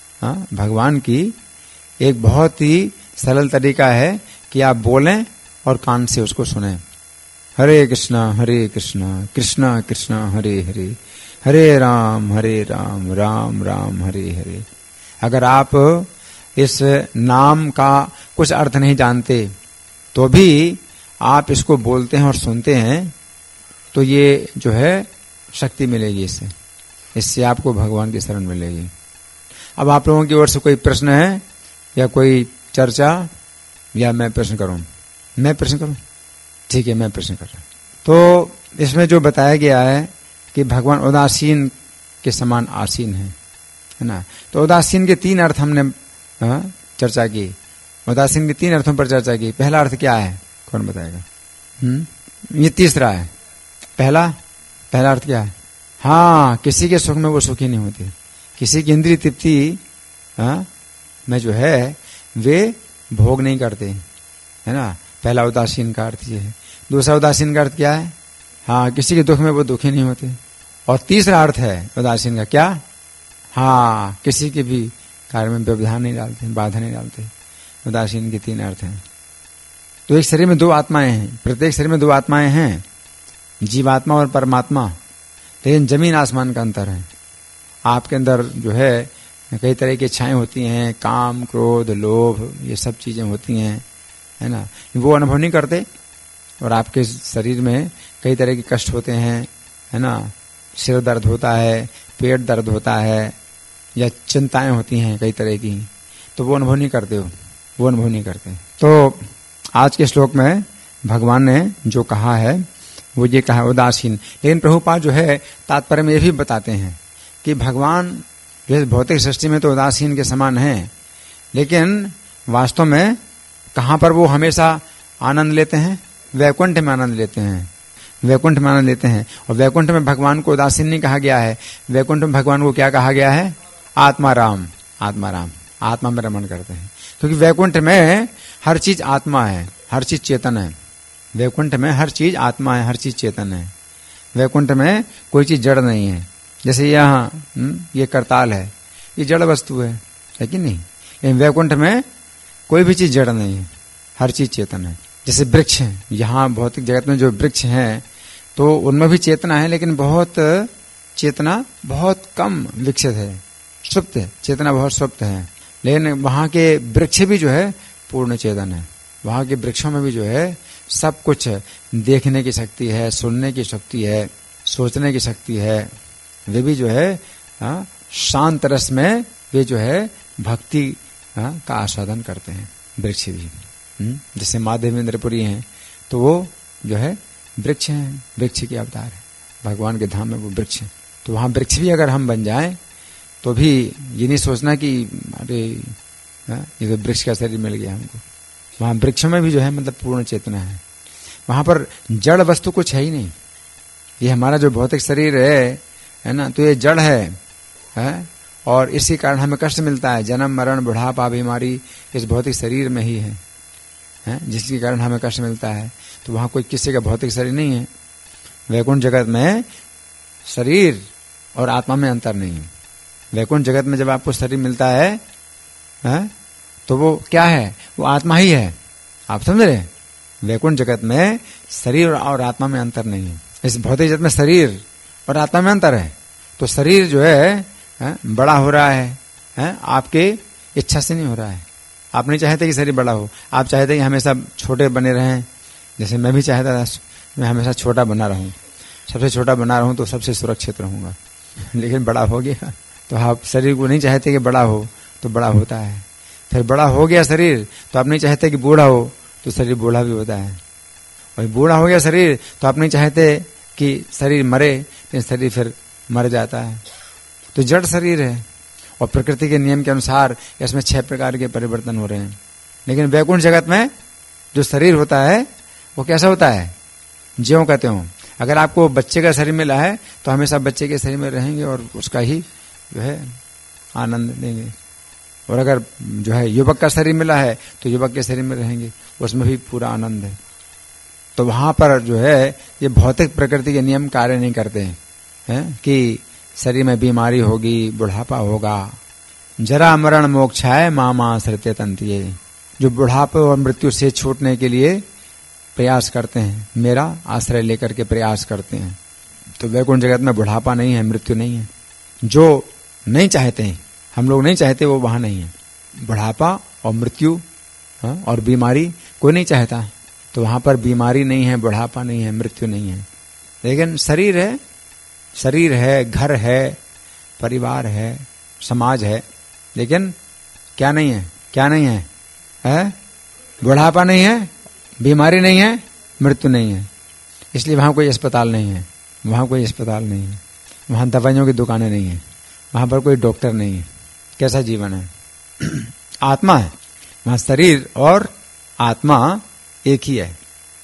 भगवान की एक बहुत ही सरल तरीका है कि आप बोलें और कान से उसको सुने। हरे कृष्णा हरे कृष्णा कृष्णा कृष्णा हरे हरे, हरे राम हरे राम राम राम हरे हरे। अगर आप इस नाम का कुछ अर्थ नहीं जानते तो भी आप इसको बोलते हैं और सुनते हैं, तो ये जो है शक्ति मिलेगी इससे, इससे आपको भगवान की शरण मिलेगी। अब आप लोगों की ओर से कोई प्रश्न है या कोई चर्चा, या मैं प्रश्न करूं? मैं प्रश्न करूं? ठीक है, मैं प्रश्न कर रहा हूं। तो इसमें जो बताया गया है कि भगवान उदासीन के समान आसीन है, है ना। तो उदासीन के तीन अर्थ हमने हाँ, चर्चा की। उदासीन के तीन अर्थों पर चर्चा की। पहला अर्थ क्या है, कौन बताएगा? हम्म ये तीसरा है। पहला पहला अर्थ क्या है? हाँ, किसी के सुख में वो सुखी नहीं होती, किसी की इंद्रिय तृप्ति हाँ में जो है वे भोग नहीं करते, है ना। पहला उदासीन का अर्थ ये है। दूसरा उदासीन का अर्थ क्या है? हाँ, किसी के दुख में वो दुखी नहीं होते। और तीसरा अर्थ है उदासीन का क्या? हाँ, किसी के भी कार्य में व्यवधान नहीं डालते, बाधा नहीं डालते। उदासीन के तीन अर्थ हैं। तो एक शरीर में दो आत्माएं हैं, प्रत्येक शरीर में दो आत्माएं हैं, जीवात्मा और परमात्मा, लेकिन जमीन आसमान का अंतर है। आपके अंदर जो है कई तरह की इच्छाएं होती हैं, काम क्रोध लोभ, ये सब चीजें होती हैं, है ना। वो अनुभव नहीं करते, और आपके शरीर में कई तरह के कष्ट होते हैं, है ना। सिर दर्द होता है, पेट दर्द होता है, या चिंताएं होती हैं कई तरह की, तो वो अनुभव नहीं करते हो, वो अनुभव नहीं करते। तो आज के श्लोक में भगवान ने जो कहा है वो ये कहा उदासीन। लेकिन प्रभुपाद जो है तात्पर्य में ये भी बताते हैं कि भगवान जो भौतिक सृष्टि में तो उदासीन के समान है, लेकिन वास्तव में कहाँ पर वो हमेशा आनंद लेते हैं? वैकुंठ में आनंद लेते हैं, वैकुंठ में आनंद लेते हैं। और वैकुंठ में भगवान को उदासीन नहीं कहा गया है, वैकुंठ में भगवान को क्या कहा गया है? आत्माराम। आत्माराम, आत्मा में रमण करते हैं, क्योंकि वैकुंठ में हर चीज आत्मा है, हर चीज चेतन है। वैकुंठ में हर चीज आत्मा है, हर चीज चेतन है। वैकुंठ में कोई चीज जड़ नहीं है। जैसे यहाँ ये करताल है, ये जड़ वस्तु है, है कि नहीं? लेकिन वैकुंठ में कोई भी चीज जड़ नहीं है, हर चीज चेतन है। जैसे वृक्ष है, यहाँ भौतिक जगत में जो वृक्ष हैं तो उनमें भी चेतना है, लेकिन बहुत चेतना बहुत कम विकसित है, सुप्त है, चेतना बहुत सुप्त है। लेकिन वहां के वृक्ष भी जो है पूर्ण चेतन है। वहां के वृक्षों में भी जो है सब कुछ है, देखने की शक्ति है, सुनने की शक्ति है, सोचने की शक्ति है। वे भी जो है आ, शांत रस में वे जो है भक्ति आ, का आस्वादन करते हैं, वृक्ष भी। जैसे माँ देवेंद्रपुरी हैं तो वो जो है वृक्ष हैं, वृक्ष के अवतार है, भगवान के धाम में वो वृक्ष है। तो वहां वृक्ष भी अगर हम बन जाएं तो भी ये नहीं सोचना कि अरे ये तो वृक्ष का शरीर मिल गया हमको। वहां वृक्षों में भी जो है मतलब पूर्ण चेतना है। वहां पर जड़ वस्तु कुछ है ही नहीं। ये हमारा जो भौतिक शरीर है है ना, तो ये जड़ है, है? और इसी कारण हमें कष्ट मिलता है। जन्म मरण बुढ़ापा बीमारी इस भौतिक शरीर में ही है, है? जिसके कारण हमें कष्ट मिलता है। तो वहां कोई किसी का भौतिक शरीर नहीं है। वैकुंठ जगत में शरीर और आत्मा में अंतर नहीं है। वैकुंठ जगत में जब आपको शरीर मिलता है, है तो वो क्या है? वो आत्मा ही है। आप समझ रहे? वैकुंठ जगत में शरीर और आत्मा में अंतर नहीं है। इस भौतिक जगत में शरीर और आत्मा में अंतर है। तो शरीर जो है, है बड़ा हो रहा है, है आपके इच्छा से नहीं हो रहा है। आप नहीं चाहते कि शरीर बड़ा हो, आप चाहते कि हमेशा छोटे बने रहें। जैसे मैं भी चाहता था मैं हमेशा छोटा बना रहूं, सबसे छोटा बना रहूं तो सबसे सुरक्षित रहूंगा, लेकिन बड़ा हो गया। तो आप शरीर को नहीं चाहते कि बड़ा हो तो बड़ा होता है। फिर बड़ा हो गया शरीर तो आप नहीं चाहते कि बूढ़ा हो तो शरीर बूढ़ा भी होता है। और बूढ़ा हो गया शरीर तो आप नहीं चाहते कि शरीर मरे, लेकिन शरीर फिर मर जाता है। तो जड़ शरीर है और प्रकृति के नियम के अनुसार इसमें छह प्रकार के परिवर्तन हो रहे हैं। लेकिन वैकुंठ जगत में जो शरीर होता है वो कैसा होता है, ज्यों कहते हो। अगर आपको बच्चे का शरीर मिला है तो हमेशा बच्चे के शरीर में रहेंगे और उसका ही जो है आनंद लेंगे। और अगर जो है युवक का शरीर मिला है तो युवक के शरीर में रहेंगे, उसमें भी पूरा आनंद है। तो वहां पर जो है ये भौतिक प्रकृति के नियम कार्य नहीं करते हैं, है? कि शरीर में बीमारी होगी, बुढ़ापा होगा। जरा मरण मोक्षाय मामा आश्रित्य तंतिये, जो बुढ़ापे और मृत्यु से छूटने के लिए प्रयास करते हैं, मेरा आश्रय लेकर के प्रयास करते हैं। तो वैकुंठ जगत में बुढ़ापा नहीं है, मृत्यु नहीं है। जो नहीं चाहते हैं, हम लोग नहीं चाहते, वो वहां नहीं है। बुढ़ापा और मृत्यु और बीमारी कोई नहीं चाहता, तो वहां पर बीमारी नहीं है, बुढ़ापा नहीं है, मृत्यु नहीं है। लेकिन शरीर है, शरीर है, घर है, परिवार है, समाज है, लेकिन क्या नहीं है, क्या नहीं है, है? बुढ़ापा नहीं है, बीमारी नहीं है, मृत्यु नहीं है। इसलिए वहां कोई अस्पताल नहीं है, वहां कोई अस्पताल नहीं है, वहां दवाइयों की दुकानें नहीं है, वहां पर कोई डॉक्टर नहीं है। कैसा जीवन है? आत्मा है वहां। शरीर और आत्मा एक ही है।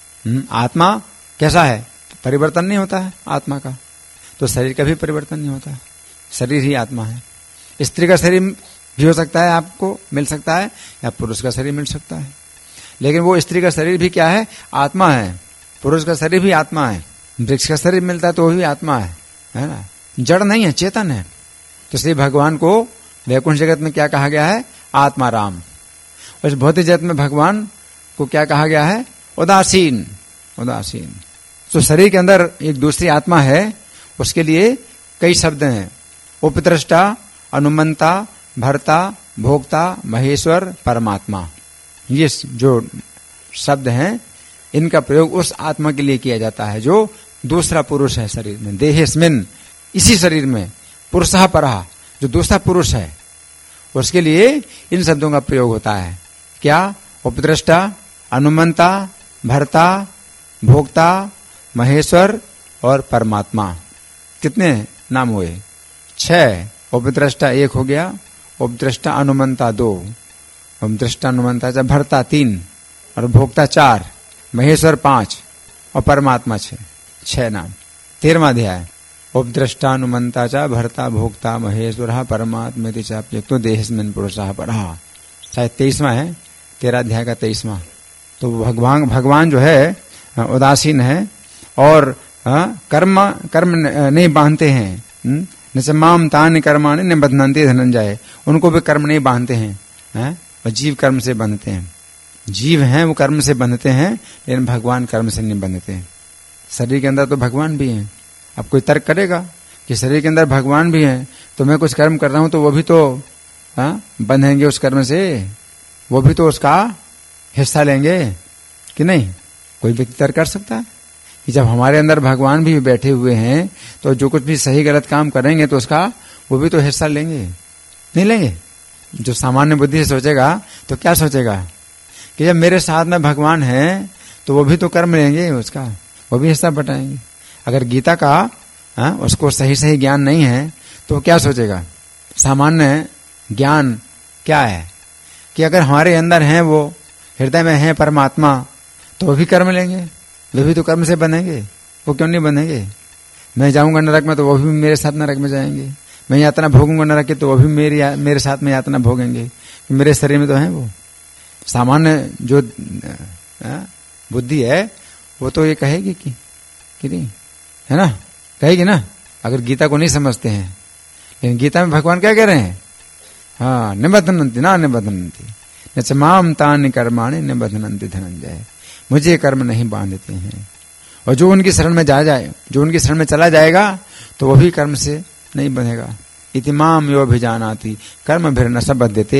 आत्मा कैसा है? परिवर्तन नहीं होता है आत्मा का, तो शरीर का भी परिवर्तन नहीं होता है। शरीर ही आत्मा है। स्त्री का शरीर भी हो सकता है, आपको मिल सकता है, या पुरुष का शरीर मिल सकता है, लेकिन वो स्त्री का शरीर भी क्या है? आत्मा है। पुरुष का शरीर भी आत्मा है। वृक्ष का शरीर मिलता है तो वो भी आत्मा है, है ना? जड़ नहीं है, चेतन है। तो इसलिए भगवान को वैकुंठ जगत में क्या कहा गया है? आत्माराम। और इस भौतिक जगत में भगवान को क्या कहा गया है? उदासीन। उदासीन। तो शरीर के अंदर एक दूसरी आत्मा है, उसके लिए कई शब्द हैं। उपद्रष्टा, अनुमंता, भर्ता, भोक्ता, महेश्वर, परमात्मा। ये जो शब्द हैं इनका प्रयोग उस आत्मा के लिए किया जाता है जो दूसरा पुरुष है शरीर में। देहेस्मिन, इसी शरीर में, पुरुषः परः, जो दूसरा पुरुष है, उसके लिए इन शब्दों का प्रयोग होता है। क्या? उपद्रष्टा, अनुमंता, भर्ता, भोक्ता, महेश्वर और परमात्मा। कितने नाम हुए? छह। उपद्रष्टा एक हो गया, उपद्रष्टा अनुमंता दो, उपद्रष्टा अनुमंता चार, भर्ता तीन और भोक्ता चार, महेश्वर पांच और परमात्मा छह। छह नाम। तेरहवां अध्याय। उपद्रष्टा अनुमंता च भर्ता भोक्ता महेश्वर परमात्मेति चाप्यक्तो देहेस्मिन् पुरुषः परः। शायद तेईसवां है, तेरह अध्याय का तेईसवां। तो भगवान भगवान जो है उदासीन है और आ, कर्म कर्म नहीं बांधते हैं। जैसे माम तानि कर्माणि न बध्नन्ति धनंजय, उनको भी कर्म नहीं बांधते हैं, है? और जीव कर्म से बंधते हैं। जीव हैं वो कर्म से बंधते हैं, लेकिन भगवान कर्म से नहीं बंधते हैं। शरीर के अंदर तो भगवान भी हैं। अब कोई तर्क करेगा कि शरीर के अंदर भगवान भी हैं, तो मैं कुछ कर्म कर रहा हूं तो वो भी तो हाँ बंधेंगे उस कर्म से, वो भी तो उसका हिस्सा लेंगे कि नहीं? कोई व्यक्ति तर्क कर सकता है कि जब हमारे अंदर भगवान भी बैठे हुए हैं तो जो कुछ भी सही गलत काम करेंगे तो उसका वो भी तो हिस्सा लेंगे, नहीं लेंगे? जो सामान्य बुद्धि से सोचेगा तो क्या सोचेगा कि जब मेरे साथ में भगवान है तो वो भी तो कर्म लेंगे, उसका वो भी हिस्सा बटाएंगे। अगर गीता का आ, उसको सही सही ज्ञान नहीं है तो क्या सोचेगा? सामान्य ज्ञान क्या है कि अगर हमारे अंदर है, वो हृदय में है परमात्मा, तो वो भी कर्म लेंगे, वे भी तो कर्म से बनेंगे। वो क्यों नहीं बनेंगे? मैं जाऊंगा नरक में तो वो भी मेरे साथ नरक में जाएंगे। मैं यातना भोगूंगा नरक की तो वो भी मेरी मेरे साथ में यातना भोगेंगे। मेरे शरीर में तो है वो। सामान्य जो आ, बुद्धि है वो तो ये कहेगी कि, कि नहीं, है ना? कहेगी ना, अगर गीता को नहीं समझते हैं। लेकिन गीता में भगवान क्या कह रहे हैं? हाँ, निबध्नन्ति ना निबध्नन्ति न च माम तानि कर्माणि निबध्नन्ति धनंजय। मुझे कर्म नहीं बांधते हैं। और जो उनकी शरण में जा जाए, जो उनकी शरण में चला जाएगा तो वो भी कर्म से नहीं बंधेगा। इति माम यो अभिजानाति कर्म भिर न सबध्यते।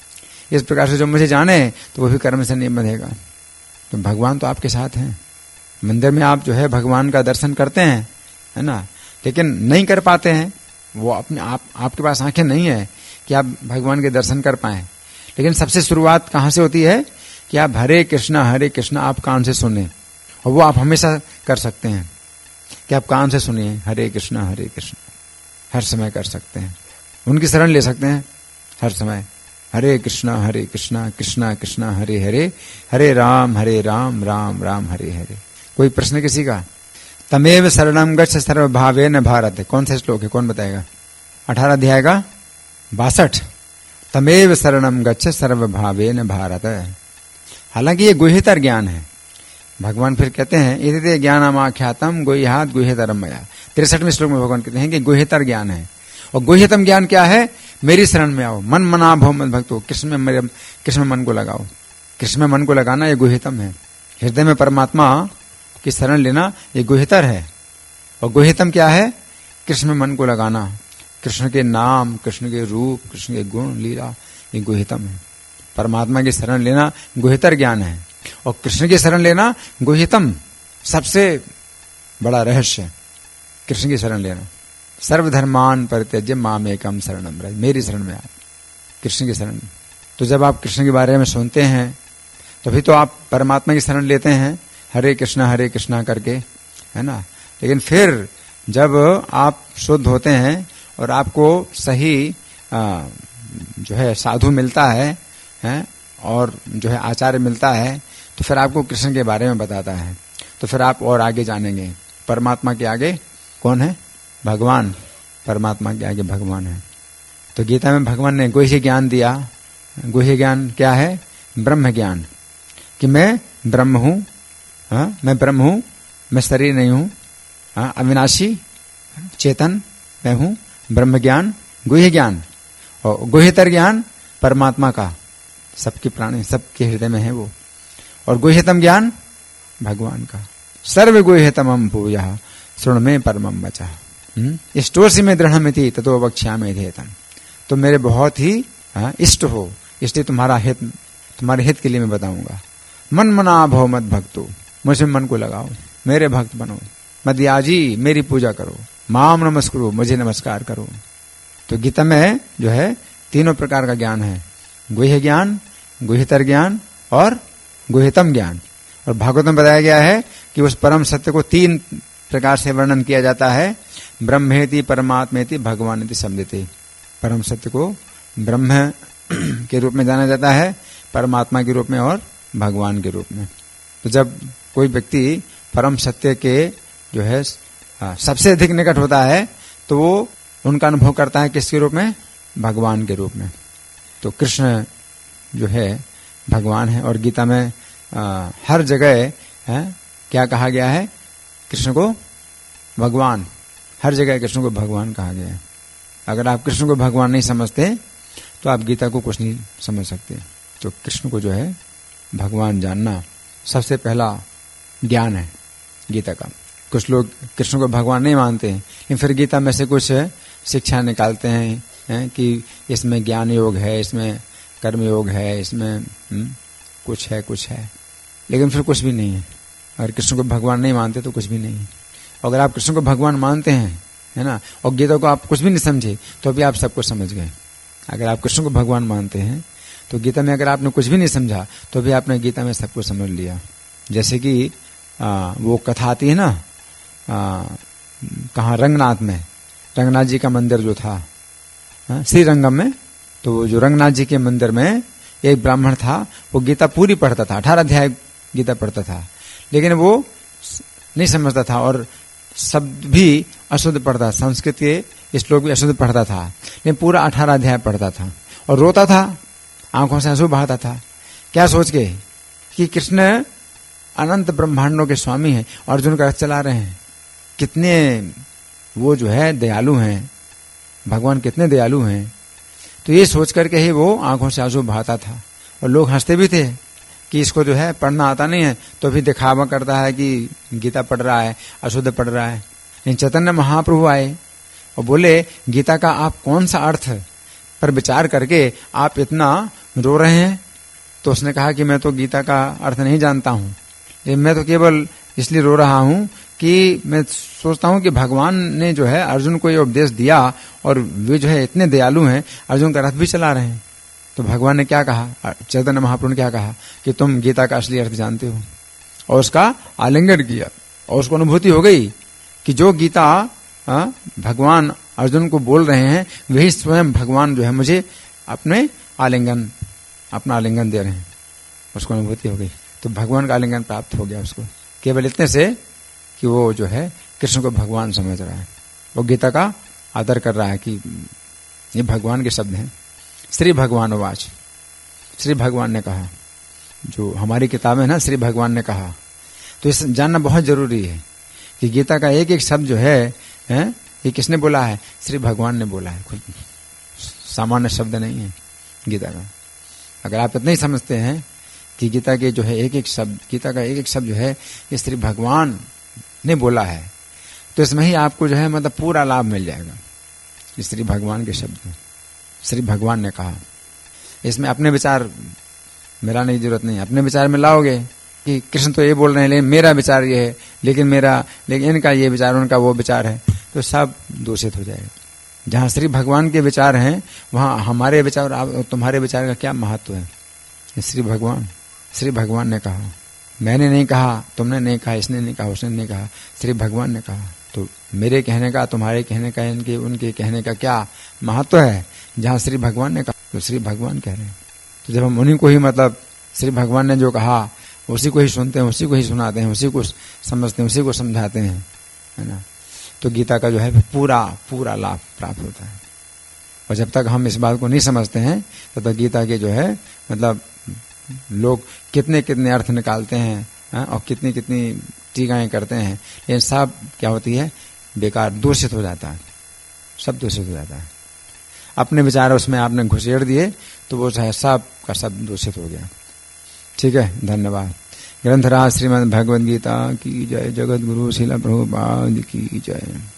इस प्रकार से जो मुझे जाने तो वो भी कर्म से नहीं बंधेगा। तो भगवान तो आपके साथ हैं। मंदिर में आप जो है भगवान का दर्शन करते हैं, है ना, लेकिन नहीं कर पाते हैं। वो अपने आप आपके पास आंखें नहीं है कि आप भगवान के दर्शन कर पाए। लेकिन सबसे शुरुआत कहाँ से होती है कि आप हरे कृष्णा हरे कृष्णा आप कान से सुने। और वो आप हमेशा कर सकते हैं कि आप कान से सुनिए हरे कृष्णा हरे कृष्णा, हर समय कर सकते हैं। उनकी शरण ले सकते हैं हर समय। हरे कृष्णा हरे कृष्णा कृष्णा कृष्णा हरे हरे, हरे राम हरे राम राम राम हरे हरे। कोई प्रश्न किसी का? तमेव शरणम गच्छ सर्वभावेन भारत। कौन सा श्लोक है, कौन बताएगा? अठारह अध्याय का बासठ। तमेव शरणम गच्छ सर्वभावेन भारत। हालांकि ये गुह्यतर ज्ञान है। भगवान फिर कहते हैं इति ज्ञानमाख्यातम गुह्यात् गुह्यतरम मया। तिरसठवें श्लोक में भगवान कहते हैं कि गुह्यतर ज्ञान है। और गुह्यतम ज्ञान क्या है? मेरी शरण में आओ, मन मना भव मद भक्तो। कृष्ण में मेरे कृष्ण में मन को लगाओ। कृष्ण में मन को लगाना ये गुह्यतम है। हृदय में परमात्मा की शरण लेना ये गुह्यतर है। और गुह्यतम क्या है? कृष्ण में मन को लगाना, कृष्ण के नाम, कृष्ण के रूप, कृष्ण के गुण लीला, ये गुह्यतम है। परमात्मा की शरण लेना गुह्यतर ज्ञान है। और कृष्ण की शरण लेना गुह्यतम सबसे बड़ा रहस्य, कृष्ण की शरण लेना। सर्वधर्मान परित्यज्य मामेकम शरणम व्रज। मेरी शरण में आप, कृष्ण की शरण। तो जब आप कृष्ण के बारे में सुनते हैं तभी तो आप परमात्मा की शरण लेते हैं, हरे कृष्णा हरे कृष्णा करके, है ना। लेकिन फिर जब आप शुद्ध होते हैं और आपको सही आ, जो है साधु मिलता है, है और जो है आचार्य मिलता है, तो फिर आपको कृष्ण के बारे में बताता है। तो फिर आप और आगे जानेंगे। परमात्मा के आगे कौन है? भगवान। परमात्मा के आगे भगवान है। तो गीता में भगवान ने गुह्य ज्ञान दिया। गुह्य ज्ञान क्या है? ब्रह्म ज्ञान, कि मैं ब्रह्म हूं, हाँ मैं ब्रह्म हूं, मैं शरीर नहीं हूं, हाँ अविनाशी चेतन मैं हूं। ब्रह्म ज्ञान, गुह्य ज्ञान। और गुह्यतर ज्ञान परमात्मा का, सबके प्राणी सबके हृदय में है वो। और गुह्यतम ज्ञान भगवान का। सर्व गुह्यतमं भूयः शृणु मे परमं वचः इष्टोसि मे दृढ़मिति ततो वक्ष्यामि धेतम। तो मेरे बहुत ही इष्ट हो, इसलिए तुम्हारा हित, तुम्हारे हित के लिए मैं बताऊंगा। मन मना भव मद भक्तो, मुझे मन को लगाओ, मेरे भक्त बनो। मदयाजी, मेरी पूजा करो। माम नमस्कुरु, मुझे नमस्कार करो। तो गीता में जो है तीनों प्रकार का ज्ञान है, गुह्य ज्ञान, गुह्यतर ज्ञान और गुह्यतम ज्ञान। और भागवत में बताया गया है कि उस परम सत्य को तीन प्रकार से वर्णन किया जाता है। ब्रह्मेति परमात्मेति भगवानेति शब्देति। परम सत्य को ब्रह्म के रूप में जाना जाता है, परमात्मा के रूप में और भगवान के रूप में। तो जब कोई व्यक्ति परम सत्य के जो है सबसे अधिक निकट होता है तो वो उनका अनुभव करता है किसके रूप में? भगवान के रूप में। तो कृष्ण जो है भगवान है। और गीता में आ, हर जगह है क्या कहा गया है? कृष्ण को भगवान। हर जगह कृष्ण को भगवान कहा गया है। अगर आप कृष्ण को भगवान नहीं समझते तो आप गीता को कुछ नहीं समझ सकते। तो कृष्ण को जो है भगवान जानना सबसे पहला ज्ञान है गीता का। कुछ लोग कृष्ण को भगवान नहीं मानते हैं, लेकिन फिर गीता में से कुछ शिक्षा निकालते हैं, हैं कि इसमें ज्ञान योग है, इसमें कर्म योग है, इसमें हुँ, कुछ है कुछ है, लेकिन फिर कुछ भी नहीं है। अगर कृष्ण को भगवान नहीं मानते तो कुछ भी नहीं है। अगर आप कृष्ण को भगवान मानते हैं, है ना, और गीता को आप कुछ भी नहीं समझे तो भी आप सब कुछ समझ गए। अगर आप कृष्ण को भगवान मानते हैं तो गीता में अगर आपने कुछ भी नहीं समझा तो भी आपने गीता में सब कुछ समझ लिया। जैसे कि आ, वो कथा आती है ना, कहाँ रंगनाथ में, रंगनाथ जी का मंदिर जो था श्री रंगम में, तो वो जो रंगनाथ जी के मंदिर में एक ब्राह्मण था, वो गीता पूरी पढ़ता था, अठारह अध्याय गीता पढ़ता था, लेकिन वो नहीं समझता था और शब्द भी अशुद्ध पढ़ता, संस्कृत के श्लोक भी अशुद्ध पढ़ता था, लेकिन पूरा अठारह अध्याय पढ़ता था और रोता था, आंखों से आंसू बहाता था। क्या सोच के कि कृष्ण अनंत ब्रह्मांडों के स्वामी हैं, अर्जुन का रथ चला रहे हैं, कितने वो जो है दयालु हैं, भगवान कितने दयालु हैं। तो ये सोच करके ही वो आंखों से आंसू बहाता था और लोग हंसते भी थे कि इसको जो है पढ़ना आता नहीं है तो भी दिखावा करता है कि गीता पढ़ रहा है, अशुद्ध पढ़ रहा है। लेकिन चैतन्य महाप्रभु आए और बोले गीता का आप कौन सा अर्थ पर विचार करके आप इतना रो रहे हैं? तो उसने कहा कि मैं तो गीता का अर्थ नहीं जानता हूं, मैं तो केवल इसलिए रो रहा हूं कि मैं सोचता हूं कि भगवान ने जो है अर्जुन को ये उपदेश दिया और वे जो है इतने दयालु हैं, अर्जुन का रथ भी चला रहे हैं। तो भगवान ने क्या कहा, चैतन्य महाप्रभु ने क्या कहा कि तुम गीता का असली अर्थ जानते हो, और उसका आलिंगन किया और उसको अनुभूति हो गई कि जो गीता आ, भगवान अर्जुन को बोल रहे हैं वही स्वयं भगवान जो है मुझे अपने आलिंगन अपना आलिंगन दे रहे हैं। उसको अनुभूति हो गई, तो भगवान का आलिंगन प्राप्त हो गया उसको, केवल इतने से कि वो जो है कृष्ण को भगवान समझ रहा है, वो गीता का आदर कर रहा है कि ये भगवान के शब्द हैं। श्री भगवान वाच, श्री भगवान ने कहा, जो हमारी किताबें ना श्री भगवान ने कहा, तो इस जानना बहुत जरूरी है कि गीता का एक एक शब्द जो है, है ये किसने बोला है? श्री भगवान ने बोला है, खुद सामान्य शब्द नहीं है गीता का। अगर आप इतना ही समझते हैं कि गीता के जो है एक एक शब्द, गीता का एक एक शब्द जो है ये श्री भगवान ने बोला है, तो इसमें ही आपको जो है मतलब पूरा लाभ मिल जाएगा। श्री भगवान के शब्द, श्री भगवान ने कहा, इसमें अपने विचार मिलाने की जरूरत नहीं। अपने विचार में लाओगे कि कृष्ण तो ये बोल रहे हैं लेकिन मेरा विचार ये है, लेकिन मेरा लेकिन इनका ये विचार, उनका वो विचार है, तो सब दूषित हो जाएगा। जहाँ श्री भगवान के विचार हैं वहाँ हमारे विचार और तुम्हारे विचार का क्या महत्व है। श्री भगवान, श्री भगवान ने कहा, मैंने नहीं कहा, तुमने नहीं कहा, इसने नहीं कहा, उसने नहीं कहा, श्री भगवान ने कहा। तो मेरे कहने का, तुम्हारे कहने का, इनके उनके कहने का क्या महत्व है? जहाँ श्री भगवान ने कहा तो श्री भगवान कह रहे हैं। तो जब हम उन्हीं को ही मतलब श्री भगवान ने जो कहा उसी को ही सुनते हैं, उसी को ही सुनाते हैं, उसी को समझते हैं, उसी को समझाते हैं, है ना, तो गीता का जो है पूरा पूरा लाभ प्राप्त होता है। और जब तक हम इस बात को नहीं समझते हैं तब तक गीता के जो है मतलब लोग कितने कितने अर्थ निकालते हैं, है? और कितनी कितनी टीकाएं करते हैं, लेकिन सब क्या होती है, बेकार, दूषित हो जाता है, सब दूषित हो जाता है। अपने विचार उसमें आपने घुसेड़ दिए तो वो चाहे सब का सब दूषित हो गया। ठीक है, धन्यवाद। ग्रंथराज श्रीमद् भगवद गीता की जय, जगत गुरु श्रील प्रभुपाद की जय।